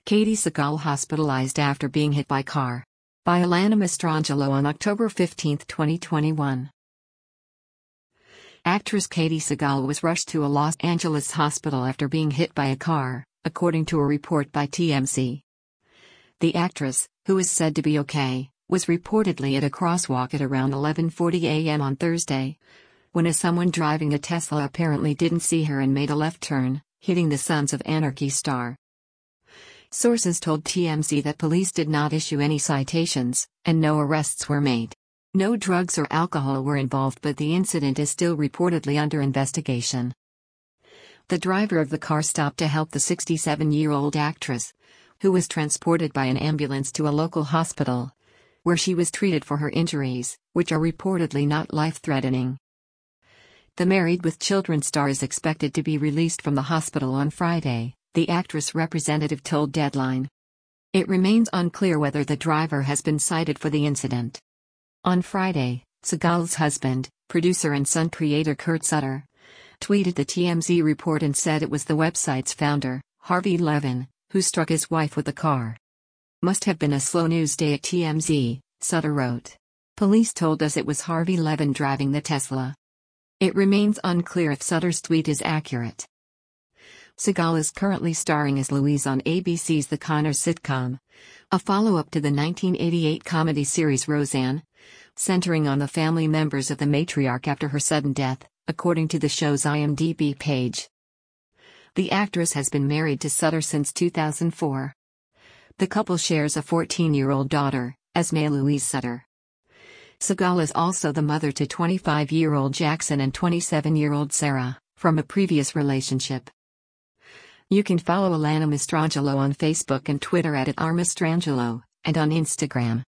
Katey Sagal hospitalized after being hit by car. By Alana Mastrangelo on October 15, 2021. Actress Katey Sagal was rushed to a Los Angeles hospital after being hit by a car, according to a report by TMZ. The actress, who is said to be okay, was reportedly at a crosswalk at around 11:40 a.m. on Thursday, when someone driving a Tesla apparently didn't see her and made a left turn, hitting the Sons of Anarchy star. Sources told TMZ that police did not issue any citations, and no arrests were made. No drugs or alcohol were involved, but the incident is still reportedly under investigation. The driver of the car stopped to help the 67-year-old actress, who was transported by an ambulance to a local hospital, where she was treated for her injuries, which are reportedly not life-threatening. The Married with Children star is expected to be released from the hospital on Friday, the actress representative told Deadline. It remains unclear whether the driver has been cited for the incident. On Friday, Sagal's husband, producer and Son creator Kurt Sutter, tweeted the TMZ report and said it was the website's founder, Harvey Levin, who struck his wife with the car. Must have been a slow news day at TMZ, Sutter wrote. Police told us it was Harvey Levin driving the Tesla. It remains unclear if Sutter's tweet is accurate. Sagal is currently starring as Louise on ABC's The Conners sitcom, a follow-up to the 1988 comedy series Roseanne, centering on the family members of the matriarch after her sudden death, according to the show's IMDb page. The actress has been married to Sutter since 2004. The couple shares a 14-year-old daughter, Esme Louise Sutter. Sagal is also the mother to 25-year-old Jackson and 27-year-old Sarah, from a previous relationship. You can follow Alana Mastrangelo on Facebook and Twitter @RMastrangelo, and on Instagram.